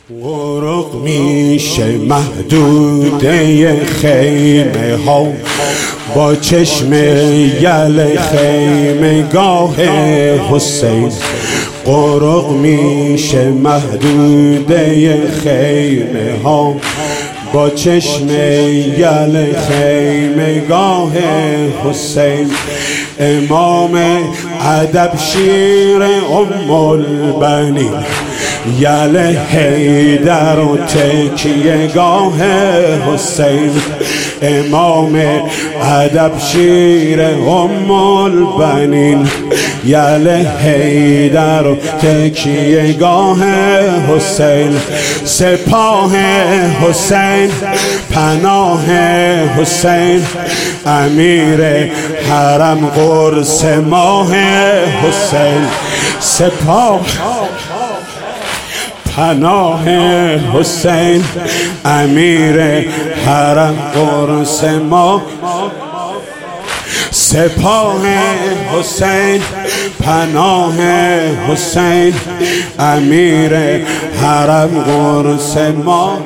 غرق میشه محدوده خیمه ها با چشم یل خیمه گاه حسین. غرق میشه محدوده خیمه ها با چشم یل خیمه گاه حسین. امام ادب شیر ام البنین یل حیدر و تکیه گاه حسین. امام ادب شیر ام البنین یل حیدر و تکیه گاه حسین. سپاه حسین پناه حسین امیر حرم قرص ماه حسین. سپاه پناه حسین امیر حرم قرص ماه. سپاه حسین پناه حسین امیر حرم قرص ماه.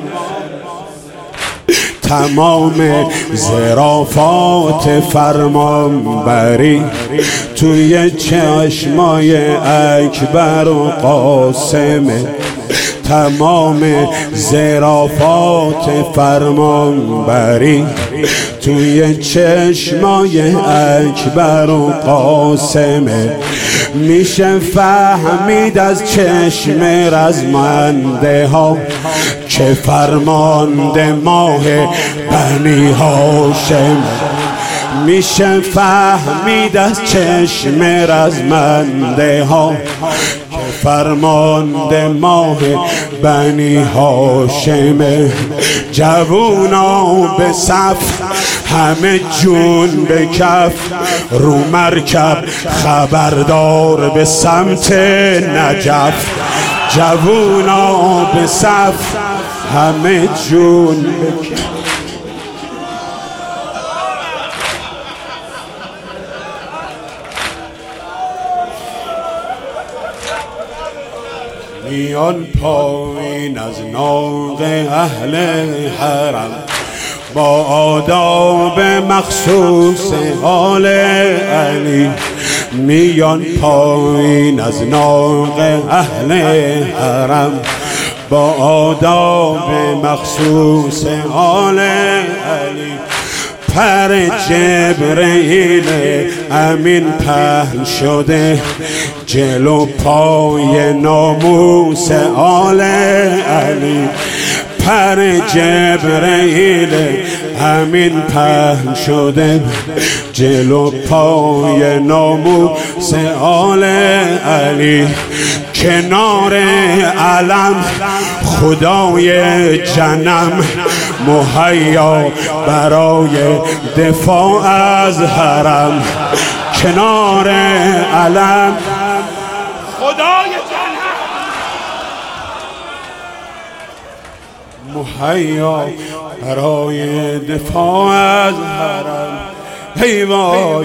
تمام ظرافات فرمانبری توی چشمای اکبر و قاسمه. تمام ظرافات فرمانبری توی چشمای اکبر و قاسمه. میشه فهمید از چشم رزمنده ها که فرمانده ماه بنی هاشم. میشه فهمید از چشم رزمنده ها که فرمانده ماه بنی هاشم. جوونا به صف همه جون به کف رو مرکب خبردار به سمت نجف. جوونا به صف همه جون به کف. میان پایین از ناق اهل حرم با آداب مخصوص آل علی. میان پایین از ناق اهل حرم با آداب مخصوص آل علی. پر جبرئیل امین پهن شده جلو پای ناموس آل علی. پر جبرئیل امین پهن شده جلو پای ناموس آل علی. کنار علم خدای جنم مهیا برای دفاع از حرم. کنار علم خدای جنم مهیا برای دفاع از حرم. هی وای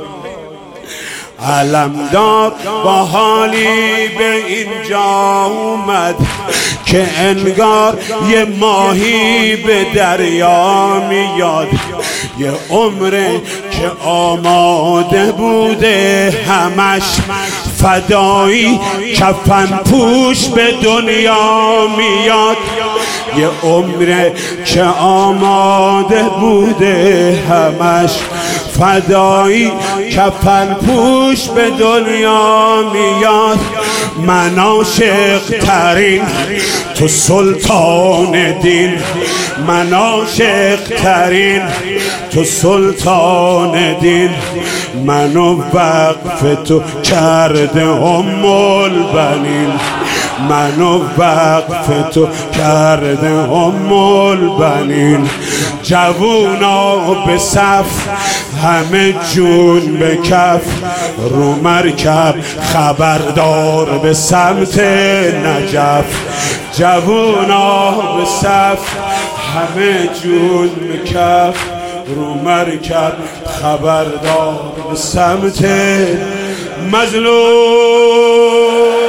علمدار با حالی به اینجا اومد که انگار یه ماهی به دریا میاد. یه عمره که آماده بوده همش فدایی کفن پوش به دنیا میاد. یه عمره که آماده بوده همش فدایی کفن پوش به دنیا میاد. من عاشق ترین تو سلطان دین. من عاشق ترین تو سلطان دین. منو وقف تو کرده ام البنین. منو وقف تو کرده ام البنین. جوونا به صف همه جون به کف رو مرکب خبردار به سمت نجف. جوونا به صف همه جون به کف رو مرکب خبردار به سمت مظلوم.